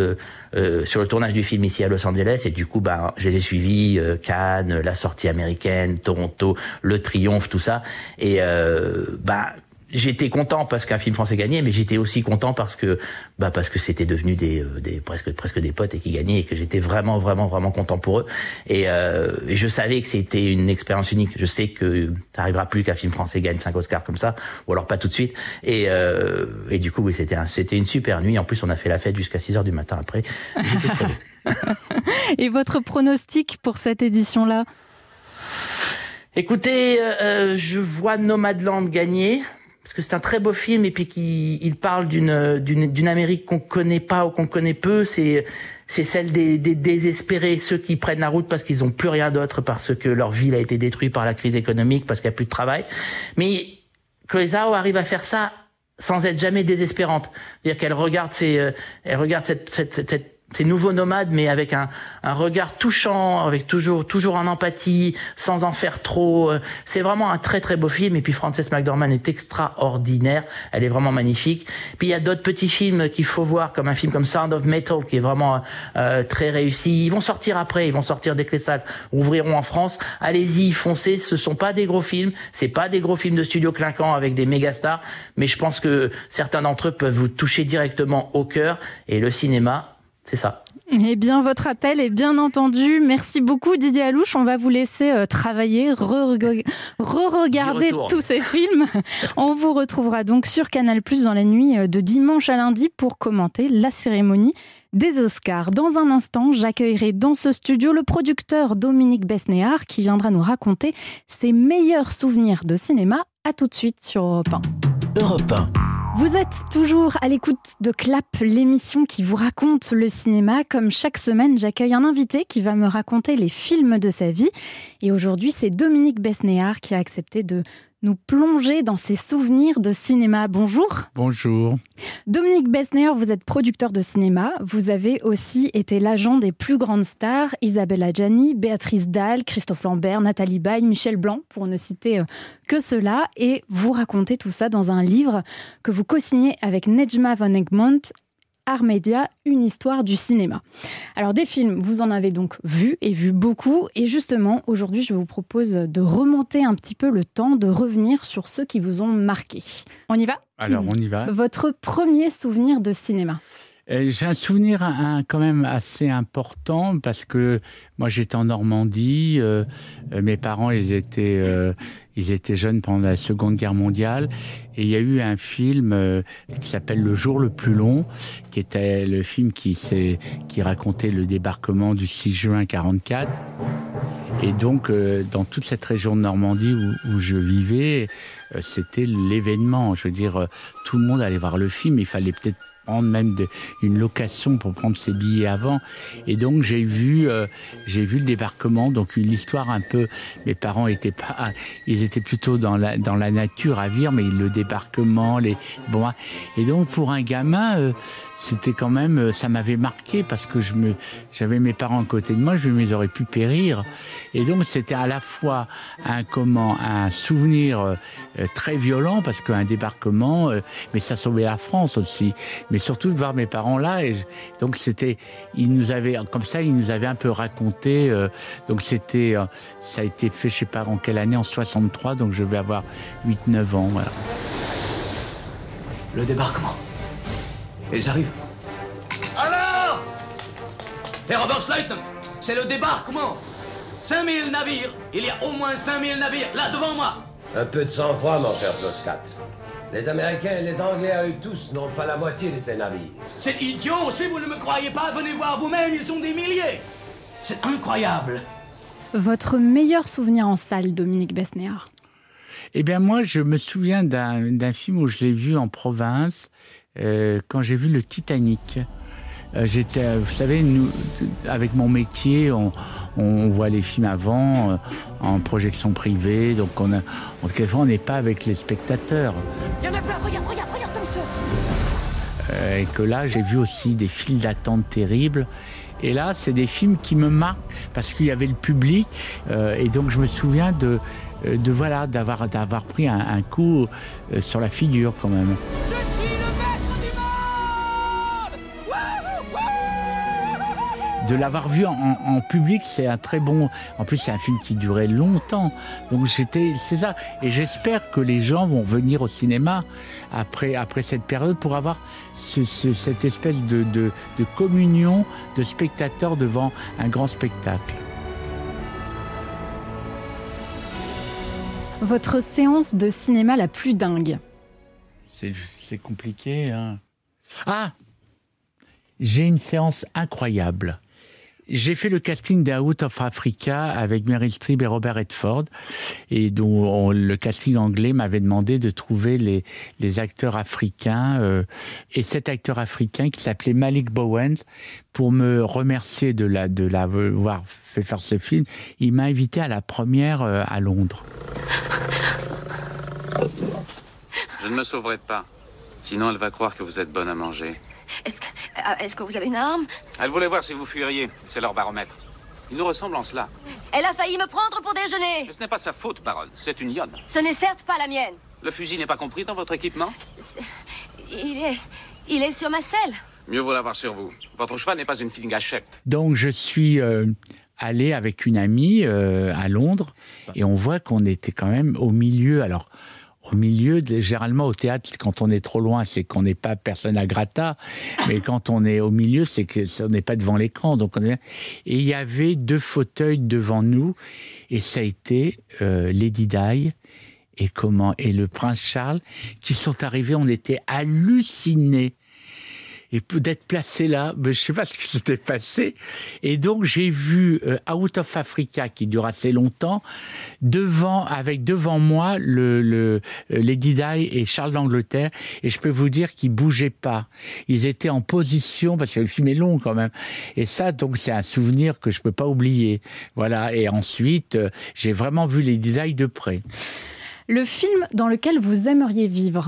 sur le tournage du film ici à Los Angeles, et du coup, je les ai suivis, Cannes, la sortie américaine, Toronto, le triomphe, tout ça. Et j'étais content parce qu'un film français gagnait, mais j'étais aussi content parce que c'était devenu presque des potes et qui gagnaient, et que j'étais vraiment content pour eux. Et je savais que c'était une expérience unique. Je sais que ça arrivera plus qu'un film français gagne 5 Oscars comme ça, ou alors pas tout de suite. Et du coup, oui, c'était une super nuit. En plus, on a fait la fête jusqu'à 6h du matin après. Et votre pronostic pour cette édition-là ? Écoutez, je vois Nomadland gagner. Parce que c'est un très beau film, et puis il parle d'une Amérique qu'on connaît pas ou qu'on connaît peu. C'est celle des désespérés, ceux qui prennent la route parce qu'ils ont plus rien d'autre, parce que leur ville a été détruite par la crise économique, parce qu'il y a plus de travail. Mais Chloé Zhao arrive à faire ça sans être jamais désespérante. C'est-à-dire qu'elle regarde ces nouveaux nomades, mais avec un regard touchant, avec toujours en empathie, sans en faire trop. C'est vraiment un très très beau film. Et puis Frances McDormand est extraordinaire. Elle est vraiment magnifique. Puis il y a d'autres petits films qu'il faut voir, comme un film comme Sound of Metal, qui est vraiment très réussi. Ils vont sortir après, ils vont sortir dès que les salles ouvriront en France. Allez-y, foncez. Ce sont pas des gros films, c'est pas des gros films de studio clinquants avec des méga stars, mais je pense que certains d'entre eux peuvent vous toucher directement au cœur. Et le cinéma, c'est ça. Eh bien, votre appel est bien entendu. Merci beaucoup, Didier Alouche. On va vous laisser travailler, re-regarder tous ces films. On vous retrouvera donc sur Canal+ dans la nuit de dimanche à lundi pour commenter la cérémonie des Oscars. Dans un instant, j'accueillerai dans ce studio le producteur Dominique Besnéard qui viendra nous raconter ses meilleurs souvenirs de cinéma. À tout de suite sur Europe 1. Europe 1. Vous êtes toujours à l'écoute de Clap, l'émission qui vous raconte le cinéma. Comme chaque semaine, j'accueille un invité qui va me raconter les films de sa vie. Et aujourd'hui, c'est Dominique Besnéard qui a accepté de nous plonger dans ses souvenirs de cinéma. Bonjour. Bonjour. Dominique Besnéard, vous êtes producteur de cinéma. Vous avez aussi été l'agent des plus grandes stars, Isabelle Adjani, Béatrice Dalle, Christophe Lambert, Nathalie Baye, Michel Blanc, pour ne citer que cela. Et vous racontez tout ça dans un livre que vous co-signez avec Nejma van Egmond, Art Média, une histoire du cinéma. Alors des films, vous en avez donc vu beaucoup. Et justement, aujourd'hui, je vous propose de remonter un petit peu le temps, de revenir sur ceux qui vous ont marqué. On y va ? Alors, on y va. Votre premier souvenir de cinéma ? J'ai un souvenir quand même assez important parce que moi j'étais en Normandie, mes parents ils étaient jeunes pendant la Seconde Guerre mondiale et il y a eu un film qui s'appelle Le jour le plus long, qui était le film qui racontait le débarquement du 6 juin 1944. Et donc dans toute cette région de Normandie où je vivais, c'était l'événement. Je veux dire, tout le monde allait voir le film, il fallait peut-être prendre même une location pour prendre ses billets avant. Et donc j'ai vu le débarquement, donc l'histoire un peu. Mes parents ils étaient plutôt dans la nature à Vire, mais le débarquement, et donc pour un gamin, c'était quand même, ça m'avait marqué parce que j'avais mes parents à côté de moi, je me aurais pu périr. Et donc c'était à la fois un souvenir très violent parce qu'un débarquement, mais ça sauvait la France aussi. Mais surtout de voir mes parents là, et donc ils nous avaient un peu raconté. Donc ça a été fait, je sais pas en quelle année, en 63, donc je vais avoir 8-9 ans, voilà. Le débarquement. Ils arrivent. Alors, les Robert Slayton, c'est le débarquement. 5000 navires. Il y a au moins 5000 navires là devant moi. Un peu de sang-froid, mon cher Ploscat. Les Américains et les Anglais à eux tous n'ont pas la moitié de ces navires. C'est idiot, si vous ne me croyez pas, venez voir vous-même, ils sont des milliers. C'est incroyable. Votre meilleur souvenir en salle, Dominique Besnéard ? Eh bien moi, je me souviens d'un film où je l'ai vu en province, quand j'ai vu le Titanic. Vous savez, nous, avec mon métier, on voit les films avant, en projection privée, donc quelquefois on n'est pas avec les spectateurs. Il y en a plein, regarde comme ça. Et que là, j'ai vu aussi des files d'attente terribles. Et là, c'est des films qui me marquent parce qu'il y avait le public, et donc je me souviens d'avoir pris un coup sur la figure quand même. Je suis le maître du monde. De l'avoir vu en public, c'est un très bon. En plus, c'est un film qui durait longtemps. Donc c'est ça. Et j'espère que les gens vont venir au cinéma après cette période pour avoir cette espèce de communion de spectateurs devant un grand spectacle. Votre séance de cinéma la plus dingue ? C'est compliqué, hein. Ah ! J'ai une séance incroyable. J'ai fait le casting d'Out of Africa avec Meryl Streep et Robert Redford, et dont le casting anglais m'avait demandé de trouver les acteurs africains, et cet acteur africain qui s'appelait Malik Bowens, pour me remercier de l'avoir fait faire ce film, il m'a invité à la première à Londres. Je ne me sauverai pas. Sinon, elle va croire que vous êtes bonne à manger. Est-ce que vous avez une arme? Elle voulait voir si vous fuiriez. C'est leur baromètre. Ils nous ressemblent en cela. Elle a failli me prendre pour déjeuner. Mais ce n'est pas sa faute, baronne. C'est une lionne. Ce n'est certes pas la mienne. Le fusil n'est pas compris dans votre équipement? Il est sur ma selle. Mieux vaut l'avoir sur vous. Votre cheval n'est pas une fine gâchette. Donc je suis allé avec une amie à Londres et on voit qu'on était quand même au milieu. Alors au milieu, généralement au théâtre, quand on est trop loin, c'est qu'on n'est pas persona grata, mais quand on est au milieu, c'est qu'on n'est pas devant l'écran. Donc et il y avait 2 fauteuils devant nous et ça a été Lady Di et le prince Charles qui sont arrivés. On était hallucinés. Et d'être placé là, je ne sais pas ce qui s'était passé. Et donc, j'ai vu Out of Africa, qui dure assez longtemps, devant moi, Lady Di et Charles d'Angleterre. Et je peux vous dire qu'ils ne bougeaient pas. Ils étaient en position, parce que le film est long quand même. Et ça, donc, c'est un souvenir que je ne peux pas oublier. Voilà. Et ensuite, j'ai vraiment vu Lady Di de près. Le film dans lequel vous aimeriez vivre?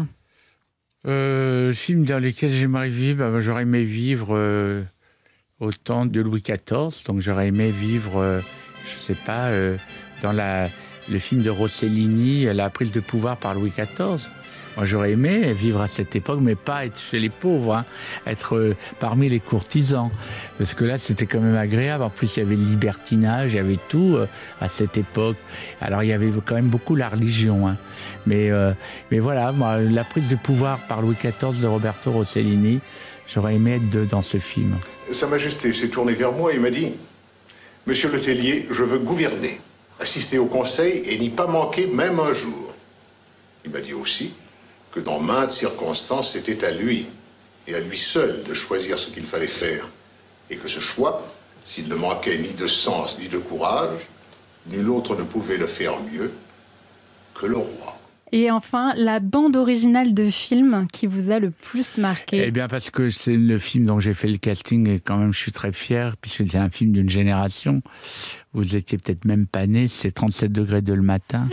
Le film dans lequel j'aimerais vivre, j'aurais aimé vivre au temps de Louis XIV. Donc j'aurais aimé vivre, je sais pas, dans le film de Rossellini, La prise de pouvoir par Louis XIV. Moi, j'aurais aimé vivre à cette époque, mais pas être chez les pauvres, être parmi les courtisans. Parce que là, c'était quand même agréable. En plus, il y avait le libertinage, il y avait tout à cette époque. Alors, il y avait quand même beaucoup la religion. Mais voilà, moi, La prise de pouvoir par Louis XIV de Roberto Rossellini, j'aurais aimé être dans ce film. Sa Majesté s'est tournée vers moi et m'a dit « Monsieur le Tellier, je veux gouverner, assister au conseil et n'y pas manquer même un jour. » Il m'a dit aussi que dans maintes circonstances, c'était à lui, et à lui seul, de choisir ce qu'il fallait faire. Et que ce choix, s'il ne manquait ni de sens ni de courage, nul autre ne pouvait le faire mieux que le roi. Et enfin, la bande originale de film qui vous a le plus marqué? Eh bien, parce que c'est le film dont j'ai fait le casting et quand même je suis très fier, puisque c'est un film d'une génération. Vous étiez peut-être même pas né, c'est 37 degrés de le matin.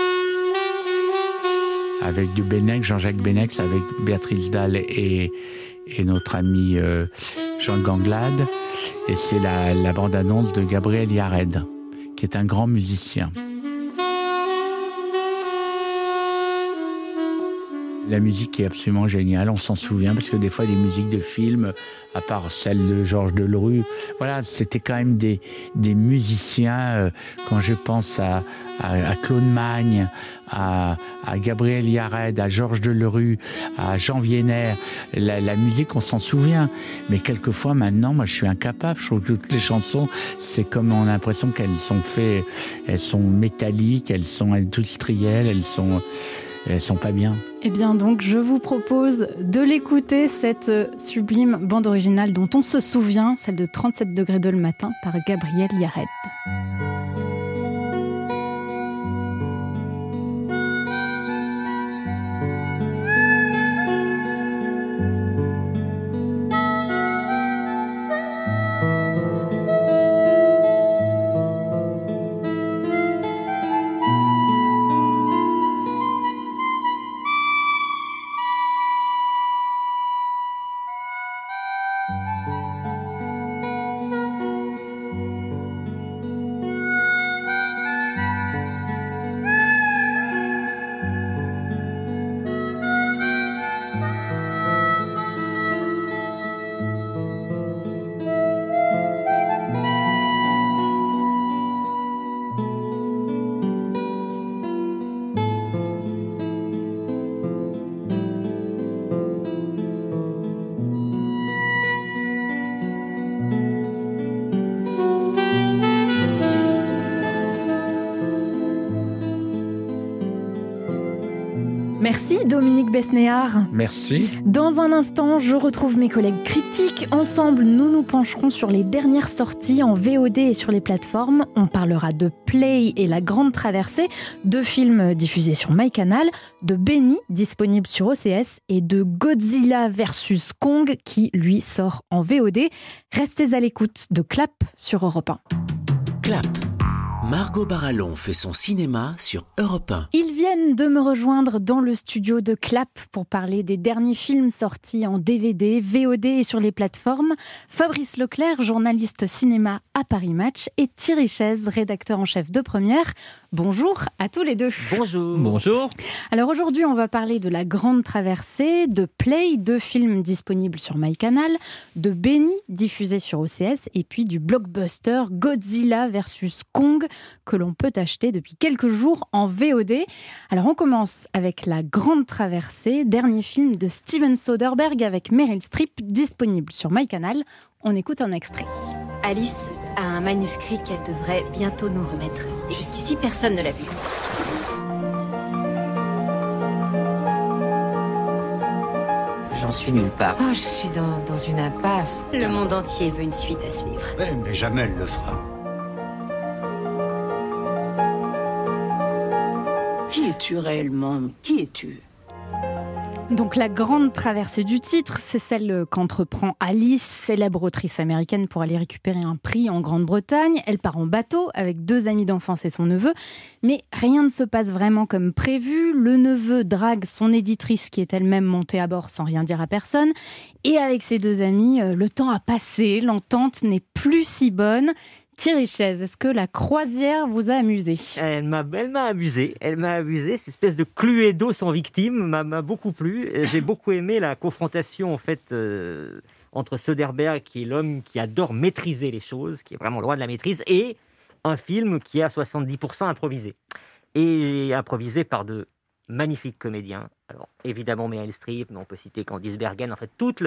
Avec du Benex, Jean-Jacques Benex, avec Béatrice Dalle et notre ami Jean Ganglade. Et c'est la bande-annonce de Gabriel Yared, qui est un grand musicien. La musique est absolument géniale, on s'en souvient, parce que des fois, des musiques de films, à part celle de Georges Delerue, voilà, c'était quand même des musiciens, quand je pense à Claude Magne, à Gabriel Yared, à Georges Delerue, à Jean Vienner, la musique, on s'en souvient. Mais quelquefois, maintenant, moi, je suis incapable. Je trouve que toutes les chansons, c'est comme on a l'impression qu'elles sont métalliques, elles sont industrielles, elles sont pas bien. Eh bien donc, je vous propose de l'écouter, cette sublime bande originale dont on se souvient, celle de 37 degrés de le matin par Gabriel Yared. Merci Dominique Besnéard. Merci. Dans un instant, je retrouve mes collègues critiques. Ensemble, nous nous pencherons sur les dernières sorties en VOD et sur les plateformes. On parlera de Play et La Grande Traversée, 2 films diffusés sur MyCanal, de Benny, disponible sur OCS, et de Godzilla vs Kong, qui lui sort en VOD. Restez à l'écoute de Clap sur Europe 1. Clap. Margot Barallon fait son cinéma sur Europe 1. Ils viennent viennent de me rejoindre dans le studio de Clap pour parler des derniers films sortis en DVD, VOD et sur les plateformes. Fabrice Leclerc, journaliste cinéma à Paris Match, et Thierry Chaise, rédacteur en chef de Première. Bonjour à tous les deux. Bonjour. Bonjour. Alors aujourd'hui, on va parler de La Grande Traversée, de Play, 2 films disponibles sur MyCanal, de Benny, diffusé sur OCS, et puis du blockbuster Godzilla vs Kong, que l'on peut acheter depuis quelques jours en VOD. Alors on commence avec La Grande Traversée, dernier film de Steven Soderbergh avec Meryl Streep, disponible sur MyCanal. On écoute un extrait. Alice a un manuscrit qu'elle devrait bientôt nous remettre. Jusqu'ici, personne ne l'a vu. J'en suis nulle part. Oh, je suis dans une impasse. Le monde entier veut une suite à ce livre. Ouais, mais jamais elle le fera. Qui es-tu réellement ? Qui es-tu ? Donc la grande traversée du titre, c'est celle qu'entreprend Alice, célèbre autrice américaine, pour aller récupérer un prix en Grande-Bretagne. Elle part en bateau avec 2 amis d'enfance et son neveu. Mais rien ne se passe vraiment comme prévu. Le neveu drague son éditrice qui est elle-même montée à bord sans rien dire à personne. Et avec ses 2 amis, le temps a passé, l'entente n'est plus si bonne. Thierry Chaise, est-ce que la croisière vous a amusé ? Elle m'a amusé. Cette espèce de Cluedo sans victime m'a beaucoup plu. J'ai beaucoup aimé la confrontation en fait entre Soderbergh, qui est l'homme qui adore maîtriser les choses, qui est vraiment loin de la maîtrise, et un film qui est à 70% improvisé. Et improvisé par de magnifiques comédiens. Alors évidemment Meryl Streep, mais on peut citer Candice Bergen, en fait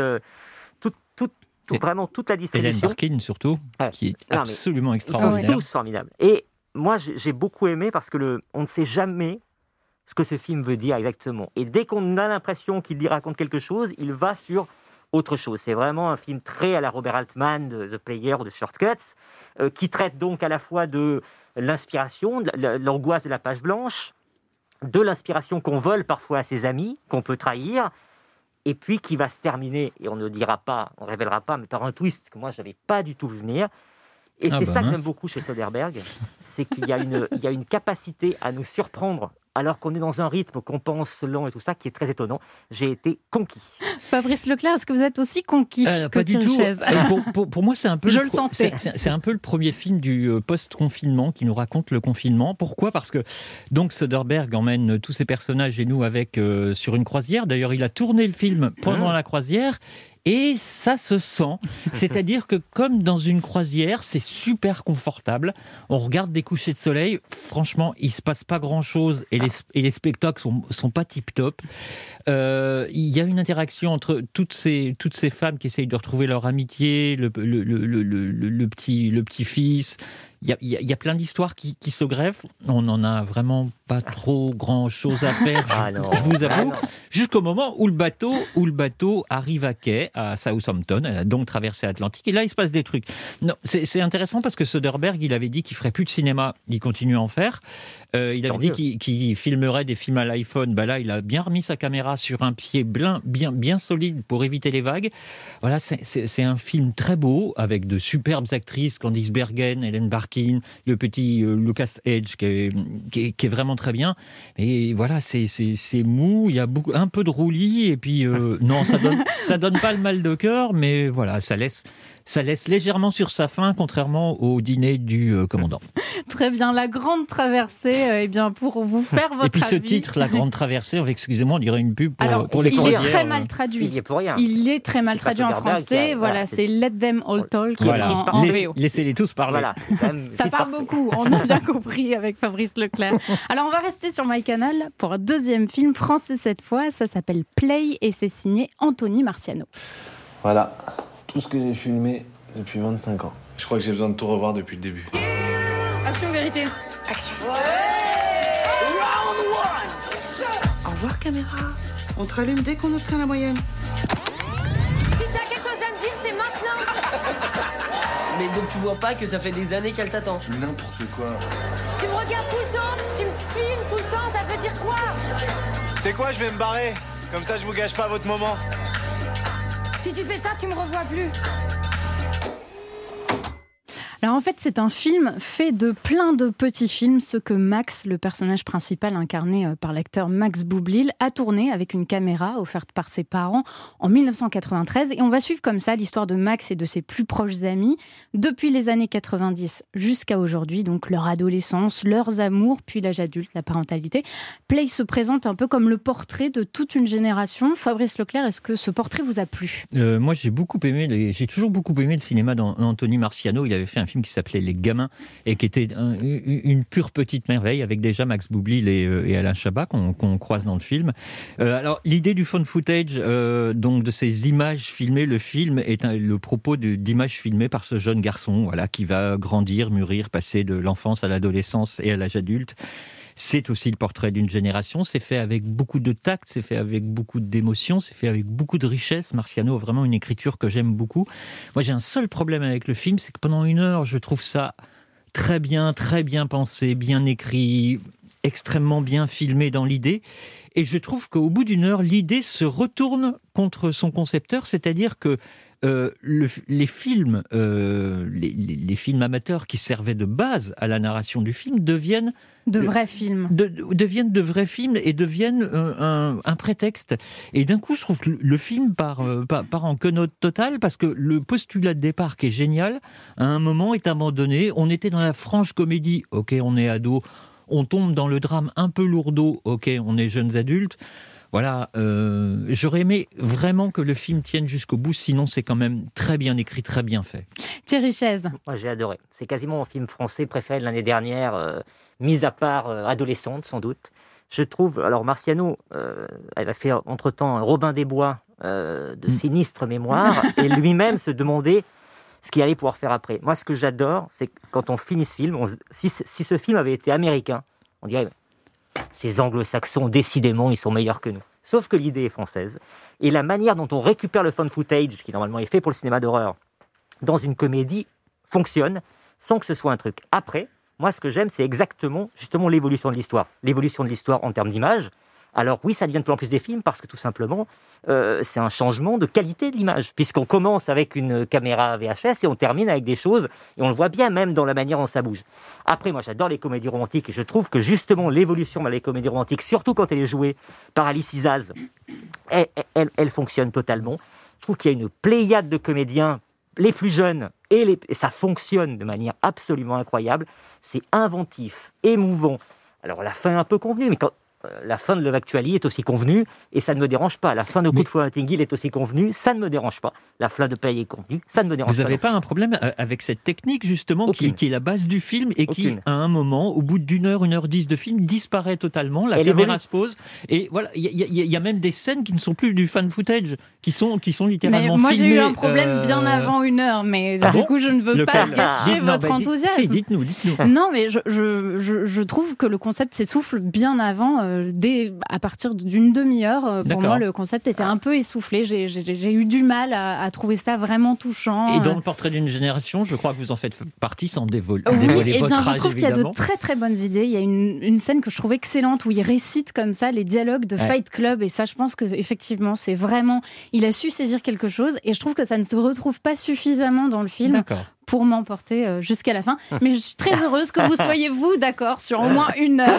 vraiment toute la distribution. Hélène Barkin surtout, qui est absolument ils extraordinaire. sont tous formidables. Et moi, j'ai beaucoup aimé parce que on ne sait jamais ce que ce film veut dire exactement. Et dès qu'on a l'impression qu'il raconte quelque chose, il va sur autre chose. C'est vraiment un film très à la Robert Altman de The Player, de Shortcuts, qui traite donc à la fois de l'inspiration, de l'angoisse de la page blanche, de l'inspiration qu'on vole parfois à ses amis, qu'on peut trahir, et puis qui va se terminer, et on ne dira pas, on ne révélera pas, mais par un twist que moi je n'avais pas du tout vu venir. Et c'est ça que j'aime beaucoup chez Soderbergh, c'est qu'il y a une capacité à nous surprendre alors qu'on est dans un rythme qu'on pense lent et tout ça, qui est très étonnant. J'ai été conquis. Fabrice Leclerc, est-ce que vous êtes aussi conquis que pas du tout. Chaise Pour moi, c'est un peu le sentais. C'est un peu le premier film du post-confinement qui nous raconte le confinement. Pourquoi ? Parce que donc Soderbergh emmène tous ses personnages et nous avec sur une croisière. D'ailleurs, il a tourné le film pendant la croisière. Et ça se sent, c'est-à-dire que comme dans une croisière, c'est super confortable. On regarde des couchers de soleil, franchement, il se passe pas grand-chose et les spectacles sont pas tip-top. Il y a une interaction entre toutes ces femmes qui essayent de retrouver leur amitié, le petit-fils. Il y a plein d'histoires qui se greffent. On n'en a vraiment pas trop grand-chose à faire, je vous avoue, jusqu'au moment où le bateau arrive à quai, à Southampton. Elle a donc traversé l'Atlantique. Et là, il se passe des trucs. Non, c'est intéressant parce que Soderbergh, il avait dit qu'il ferait plus de cinéma. Il continue à en faire. Il avait dit qu'il filmerait des films à l'iPhone. Là, il a bien remis sa caméra sur un pied bien solide pour éviter les vagues. Voilà, c'est un film très beau avec de superbes actrices, Candice Bergen, Hélène Barkin, le petit Lucas Hedge qui est vraiment très bien. Et voilà, c'est mou, il y a un peu de roulis et puis non, ça donne pas le mal de cœur, mais voilà, ça laisse légèrement sur sa faim, contrairement au dîner du commandant. Très bien, La Grande Traversée, pour vous faire votre avis. Et puis ce titre, La Grande Traversée, excusez-moi, on dirait une pub pour les croisières. Il est très mal traduit. Il est très mal traduit en français. Voilà, c'est Let Them All Talk en VO. Laissez-les tous parler. Voilà, ça parle beaucoup, on a bien compris avec Fabrice Leclerc. Alors on va rester sur MyCanal pour un deuxième film français cette fois. Ça s'appelle Play et c'est signé Anthony Marciano. Voilà. Tout ce que j'ai filmé depuis 25 ans. Je crois que j'ai besoin de tout revoir depuis le début. Action, vérité. Action. Round one. Au revoir, caméra. On te rallume dès qu'on obtient la moyenne. Si tu as quelque chose à me dire, c'est maintenant. Mais donc tu vois pas que ça fait des années qu'elle t'attend. N'importe quoi. Tu me regardes tout le temps, tu me filmes tout le temps, ça veut dire quoi? C'est quoi, je vais me barrer. Comme ça, je vous gâche pas votre moment. Si tu fais ça, tu me revois plus. Alors en fait, c'est un film fait de plein de petits films, ce que Max, le personnage principal incarné par l'acteur Max Boublil, a tourné avec une caméra offerte par ses parents en 1993. Et on va suivre comme ça l'histoire de Max et de ses plus proches amis depuis les années 90 jusqu'à aujourd'hui, donc leur adolescence, leurs amours, puis l'âge adulte, la parentalité. Play se présente un peu comme le portrait de toute une génération. Fabrice Leclerc, est-ce que ce portrait vous a plu ? Moi, j'ai toujours beaucoup aimé le cinéma d'Anthony Marciano. Il avait fait un film qui s'appelait Les Gamins et qui était une pure petite merveille avec déjà Max Boublil et Alain Chabat qu'on croise dans le film. Alors, l'idée du found footage, donc de ces images filmées, le film est le propos d'images filmées par ce jeune garçon, voilà, qui va grandir, mûrir, passer de l'enfance à l'adolescence et à l'âge adulte. C'est aussi le portrait d'une génération, c'est fait avec beaucoup de tact, c'est fait avec beaucoup d'émotion, c'est fait avec beaucoup de richesse. Marciano a vraiment une écriture que j'aime beaucoup. Moi, j'ai un seul problème avec le film, c'est que pendant 1 heure, je trouve ça très bien pensé, bien écrit, extrêmement bien filmé dans l'idée. Et je trouve qu'au bout d'1 heure, l'idée se retourne contre son concepteur, c'est-à-dire que les films amateurs qui servaient de base à la narration du film deviennent de vrais films. Deviennent de vrais films et deviennent un prétexte. Et d'un coup, je trouve que le film part en quenotte totale parce que le postulat de départ qui est génial, à un moment est abandonné. On était dans la franche comédie. Ok, on est ado. On tombe dans le drame un peu lourdeau. Ok, on est jeunes adultes. Voilà, j'aurais aimé vraiment que le film tienne jusqu'au bout, sinon c'est quand même très bien écrit, très bien fait. Thierry Chaise. Moi j'ai adoré, c'est quasiment mon film français préféré de l'année dernière, mis à part Adolescente sans doute. Je trouve, alors Marciano, elle a fait entre-temps Robin des Bois de sinistre mémoire, et lui-même se demandait ce qu'il allait pouvoir faire après. Moi ce que j'adore, c'est que quand on finit ce film, si ce film avait été américain, on dirait... Ces anglo-saxons, décidément, ils sont meilleurs que nous. Sauf que l'idée est française. Et la manière dont on récupère le found footage, qui normalement est fait pour le cinéma d'horreur, dans une comédie, fonctionne sans que ce soit un truc. Après, moi, ce que j'aime, c'est exactement, justement, l'évolution de l'histoire. L'évolution de l'histoire en termes d'image. Alors oui, ça devient de plus en plus des films parce que tout simplement, c'est un changement de qualité de l'image. Puisqu'on commence avec une caméra VHS et on termine avec des choses, et on le voit bien même dans la manière dont ça bouge. Après, moi j'adore les comédies romantiques et je trouve que justement l'évolution dans les comédies romantiques, surtout quand elle est jouée par Alice Isaz, elle fonctionne totalement. Je trouve qu'il y a une pléiade de comédiens, les plus jeunes, et ça fonctionne de manière absolument incroyable. C'est inventif, émouvant. Alors la fin est un peu convenue, mais quand... La fin de Love Actually est aussi convenue et ça ne me dérange pas. La fin de Coup de fouet à Notting Hill est aussi convenue, ça ne me dérange pas. La fin de Paye est convenue, ça ne me dérange pas. Vous n'avez pas un problème avec cette technique justement qui est la base du film et qui, à un moment, au bout d'1 heure, 1h10 de film, disparaît totalement, la caméra se pose et voilà, il y a même des scènes qui ne sont plus du fan footage, qui sont littéralement moi, filmées. Moi j'ai eu un problème bien avant 1 heure, mais du coup je ne veux pas gâcher votre enthousiasme. Dites-nous. Non mais je trouve que le concept s'essouffle bien avant. À partir d'une demi-heure, pour moi, le concept était un peu essoufflé. J'ai eu du mal à trouver ça vraiment touchant. Et dans le portrait d'une génération, je crois que vous en faites partie sans dévoiler oui, votre âge, je trouve qu'il y a de très très bonnes idées. Il y a une scène que je trouve excellente où il récite comme ça les dialogues de Fight Club. Et ça, je pense que effectivement, c'est vraiment... Il a su saisir quelque chose et je trouve que ça ne se retrouve pas suffisamment dans le film. D'accord. Pour m'emporter jusqu'à la fin. Mais je suis très heureuse que vous soyez, vous, d'accord sur au moins 1 heure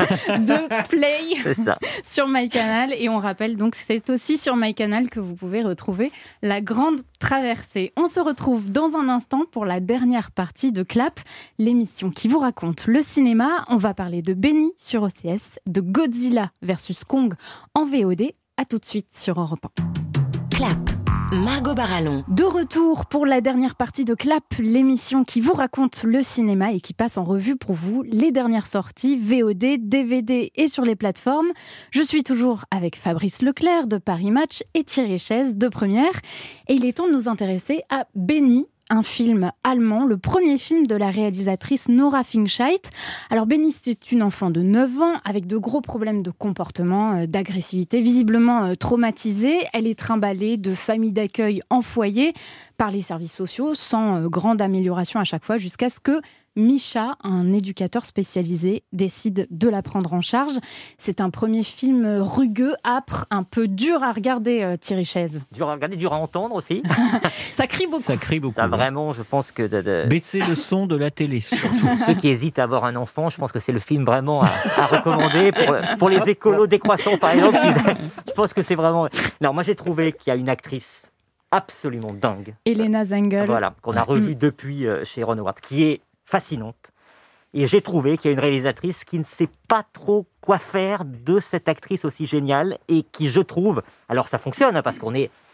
de play sur MyCanal. Et on rappelle donc que c'est aussi sur MyCanal que vous pouvez retrouver La Grande Traversée. On se retrouve dans un instant pour la dernière partie de Clap, l'émission qui vous raconte le cinéma. On va parler de Benny sur OCS, de Godzilla versus Kong en VOD. À tout de suite sur Europe 1. Clap. Margot Barallon. De retour pour la dernière partie de Clap, l'émission qui vous raconte le cinéma et qui passe en revue pour vous les dernières sorties VOD, DVD et sur les plateformes. Je suis toujours avec Fabrice Leclerc de Paris Match et Thierry Chaise de Première. Et il est temps de nous intéresser à Benny, un film allemand, le premier film de la réalisatrice Nora Fingscheidt. Alors Benny, c'est une enfant de 9 ans avec de gros problèmes de comportement, d'agressivité, visiblement traumatisée. Elle est trimballée de famille d'accueil en foyer par les services sociaux, sans grande amélioration à chaque fois, jusqu'à ce que Misha, un éducateur spécialisé, décide de la prendre en charge. C'est un premier film rugueux, âpre, un peu dur à regarder, Thierry Chaise. Dur à regarder, dur à entendre aussi. Ça crie beaucoup. Ça, vraiment, je pense que... Baisser le son de la télé. Surtout ceux qui hésitent à avoir un enfant, je pense que c'est le film vraiment à recommander. Pour les écolos décroissants, par exemple, je pense que c'est vraiment... Non, moi j'ai trouvé qu'il y a une actrice absolument dingue. Elena Zengel. Voilà, qu'on a revue depuis chez Ron Howard, qui est fascinante. Et j'ai trouvé qu'il y a une réalisatrice qui ne sait pas trop quoi faire de cette actrice aussi géniale et qui, je trouve... Alors ça fonctionne, hein, parce qu'on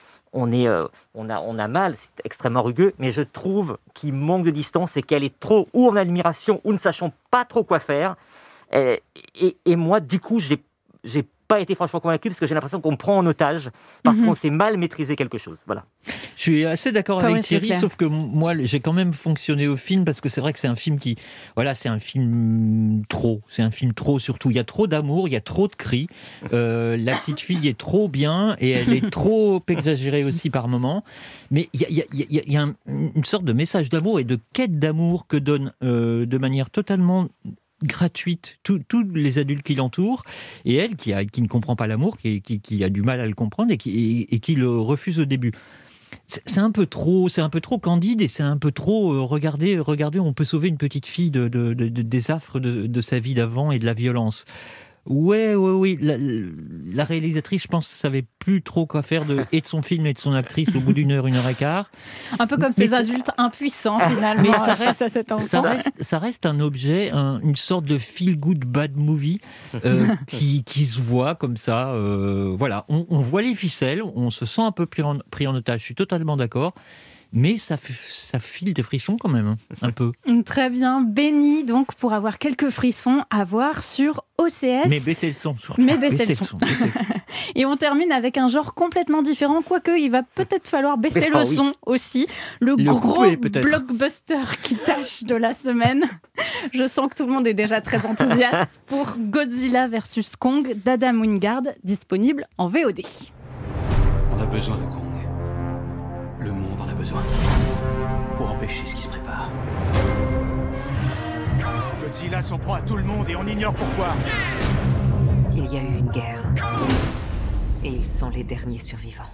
a mal, c'est extrêmement rugueux, mais je trouve qu'il manque de distance et qu'elle est trop ou en admiration ou ne sachant pas trop quoi faire. Et moi, du coup, j'ai pas été franchement convaincu parce que j'ai l'impression qu'on me prend en otage parce qu'on sait mal maîtriser quelque chose. Voilà. Je suis assez d'accord avec Thierry, sauf que moi, j'ai quand même fonctionné au film parce que c'est vrai que c'est un film qui... Voilà, c'est un film trop. C'est un film trop, surtout. Il y a trop d'amour, il y a trop de cris. La petite fille est trop bien et elle est trop exagérée aussi par moments. Mais il y a une sorte de message d'amour et de quête d'amour que donne de manière totalement... gratuite, tous les adultes qui l'entourent, et elle qui ne comprend pas l'amour, qui a du mal à le comprendre et qui le refuse au début. C'est un peu trop candide et c'est un peu trop regardez, on peut sauver une petite fille des affres de sa vie d'avant et de la violence. Oui. La réalisatrice, je pense, savait plus trop quoi faire de son film et de son actrice au bout d'une heure et quart. Un peu comme ces adultes impuissants, finalement. Mais ça reste un objet, une sorte de feel-good bad movie qui se voit comme ça. Voilà, on voit les ficelles, on se sent un peu pris en otage, je suis totalement d'accord. Mais ça file des frissons quand même, un peu. Très bien. Béni, donc, pour avoir quelques frissons à voir sur OCS. Mais baissez le son, surtout. Mais baissez le son. Et on termine avec un genre complètement différent, quoique il va peut-être falloir baisser le son aussi. Le gros blockbuster qui tâche de la semaine. Je sens que tout le monde est déjà très enthousiaste pour Godzilla vs Kong d'Adam Wingard, disponible en VOD. On a besoin de Kong. Le monde en a besoin pour empêcher ce qui se prépare. Godzilla s'en prend à tout le monde et on ignore pourquoi. Il y a eu une guerre. Et ils sont les derniers survivants.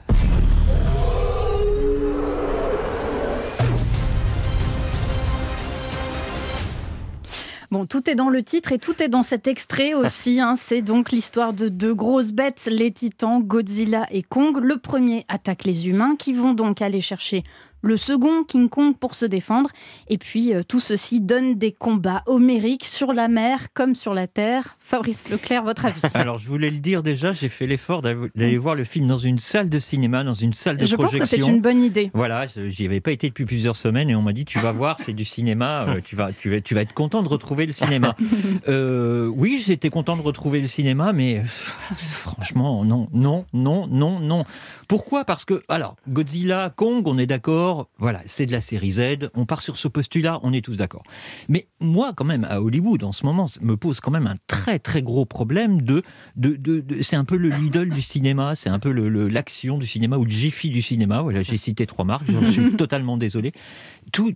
Bon, tout est dans le titre et tout est dans cet extrait aussi. C'est donc l'histoire de deux grosses bêtes, les titans, Godzilla et Kong. Le premier attaque les humains qui vont donc aller chercher le second, King Kong, pour se défendre. Et puis, tout ceci donne des combats homériques sur la mer comme sur la terre. Fabrice Leclerc, votre avis ? Alors, je voulais le dire déjà, j'ai fait l'effort d'aller voir le film dans une salle de cinéma, dans une salle de projection. Je pense que c'est une bonne idée. Voilà, j'y avais pas été depuis plusieurs semaines et on m'a dit, tu vas voir, c'est du cinéma, tu vas être content de retrouver le cinéma. Oui, j'étais content de retrouver le cinéma, mais franchement, non. Pourquoi ? Parce que, alors, Godzilla, Kong, on est d'accord, voilà, c'est de la série Z, on part sur ce postulat, on est tous d'accord. Mais moi, quand même, à Hollywood, en ce moment, me pose quand même un très, très gros problème c'est un peu le Lidl du cinéma, c'est un peu l'action du cinéma ou le Jiffy du cinéma. Voilà, j'ai cité 3 marques, j'en suis totalement désolé. Tout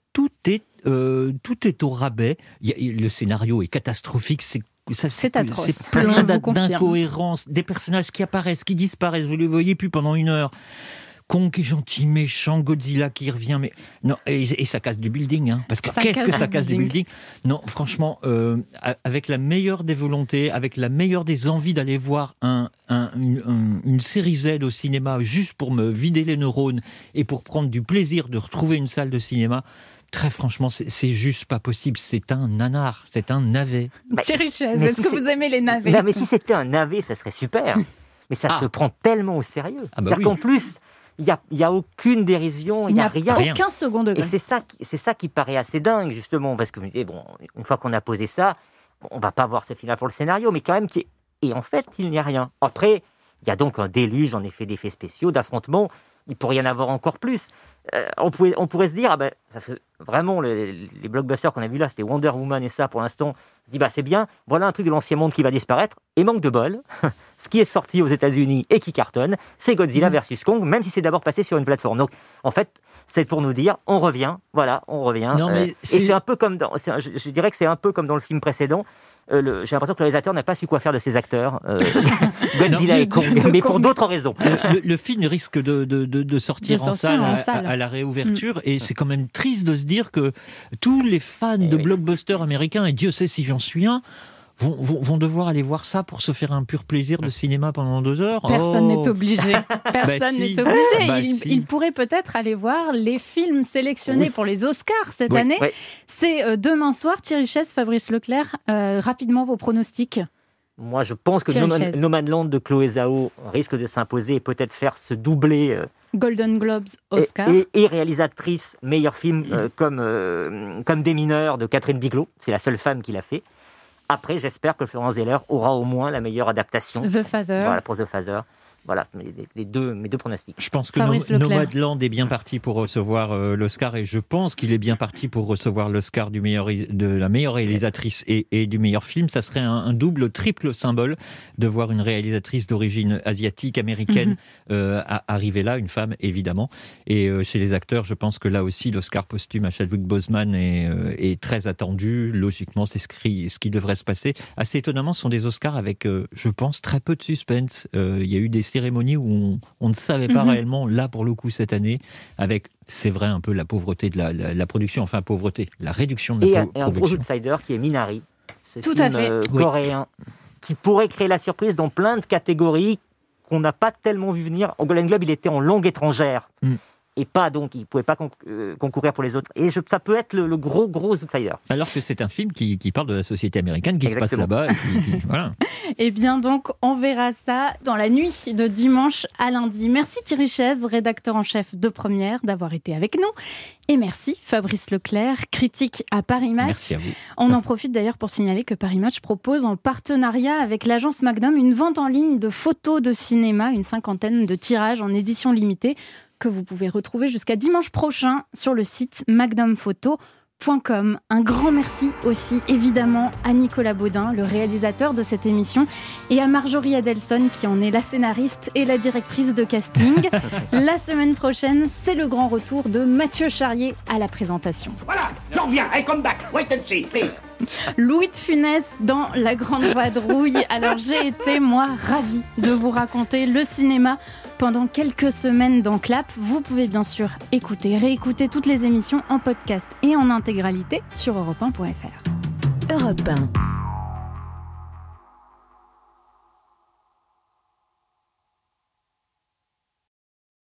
est au rabais. Le scénario est catastrophique, c'est atroce. C'est plein d'incohérences, des personnages qui apparaissent, qui disparaissent, vous ne les voyez plus pendant 1 heure. Kong qui est gentil, méchant, Godzilla qui revient, mais non, et ça casse du building, hein, parce que qu'est-ce que ça casse du building ? Non, franchement, avec la meilleure des volontés, avec la meilleure des envies d'aller voir une série Z au cinéma juste pour me vider les neurones et pour prendre du plaisir de retrouver une salle de cinéma. Très franchement, c'est juste pas possible. C'est un nanar, c'est un navet. Thierry Chaise, est-ce que vous aimez les navets ? Non, mais si c'était un navet, ça serait super. Mais ça se prend tellement au sérieux. C'est-à-dire qu'en plus, il n'y a aucune dérision, il n'y a rien. Aucun second degré. Et c'est ça qui paraît assez dingue, justement, parce que bon, une fois qu'on a posé ça, on ne va pas voir ce film-là pour le scénario, mais quand même, et en fait, il n'y a rien. Après, il y a donc un déluge, en effet, d'effets spéciaux, d'affrontements. Il pourrait y en avoir encore plus. On pourrait se dire, vraiment, les blockbusters qu'on a vus là, c'était Wonder Woman et ça, pour l'instant, on dit, c'est bien, voilà un truc de l'ancien monde qui va disparaître, et manque de bol, ce qui est sorti aux États-Unis et qui cartonne, c'est Godzilla versus Kong, même si c'est d'abord passé sur une plateforme. Donc, en fait, c'est pour nous dire, on revient, voilà, on revient. Non, mais et c'est un peu comme je dirais que c'est un peu comme dans le film précédent. J'ai l'impression que le réalisateur n'a pas su quoi faire de ses acteurs, Godzilla et Kong, mais pour d'autres raisons. Le film risque de sortir en salle à la réouverture, et c'est quand même triste de se dire que tous les fans de blockbusters américains, et Dieu sait si j'en suis un, vont devoir aller voir ça pour se faire un pur plaisir de cinéma pendant 2 heures. Personne n'est obligé. Personne n'est obligé. Si. Il pourrait peut-être aller voir les films sélectionnés pour les Oscars cette année. Oui. C'est demain soir. Thierry Chess, Fabrice Leclerc, rapidement vos pronostics. Moi, je pense que No Man's Land de Chloé Zhao risque de s'imposer et peut-être faire se doubler Golden Globes, Oscar. Et réalisatrice, meilleur film comme Des mineurs de Catherine Bigelow. C'est la seule femme qui l'a fait. Après, j'espère que Florence Zeller aura au moins la meilleure adaptation. The Father. Voilà, pour The Father. Voilà, mes deux pronostics. Je pense que Nomadland est bien parti pour recevoir l'Oscar, et je pense qu'il est bien parti pour recevoir l'Oscar de la meilleure réalisatrice et du meilleur film. Ça serait un double, triple symbole de voir une réalisatrice d'origine asiatique, américaine, arriver là, une femme évidemment. Et chez les acteurs, je pense que là aussi, l'Oscar posthume à Chadwick Boseman est très attendu. Logiquement, c'est ce qui devrait se passer. Assez étonnamment, ce sont des Oscars avec, je pense, très peu de suspense. Il y a eu des cérémonie où on ne savait pas réellement, là pour le coup cette année, avec, c'est vrai, un peu la pauvreté de la production, enfin pauvreté, la réduction de la production. Et un gros outsider qui est Minari, ce film coréen, qui pourrait créer la surprise dans plein de catégories qu'on n'a pas tellement vu venir. Au Golden Globe, il était en langue étrangère. Et pas, donc, il ne pouvait pas concourir pour les autres. Et ça peut être le gros outsider. Alors que c'est un film qui parle de la société américaine, qui se passe là-bas. Voilà. Eh bien, donc, on verra ça dans la nuit de dimanche à lundi. Merci Thierry Chess, rédacteur en chef de Première, d'avoir été avec nous. Et merci Fabrice Leclerc, critique à Paris Match. Merci à vous. On en profite d'ailleurs pour signaler que Paris Match propose en partenariat avec l'agence Magnum une vente en ligne de photos de cinéma, une 50aine de tirages en édition limitée, que vous pouvez retrouver jusqu'à dimanche prochain sur le site magnumphoto.com. Un grand merci aussi évidemment à Nicolas Baudin, le réalisateur de cette émission, et à Marjorie Adelson qui en est la scénariste et la directrice de casting. La semaine prochaine, c'est le grand retour de Mathieu Charrier à la présentation. Voilà, j'en reviens, I come back, wait and see, please. Louis de Funès dans La Grande Vadrouille. Alors j'ai été, moi, ravie de vous raconter le cinéma pendant quelques semaines dans Clap. Vous pouvez bien sûr réécouter toutes les émissions en podcast et en intégralité sur europe1.fr. Europe 1.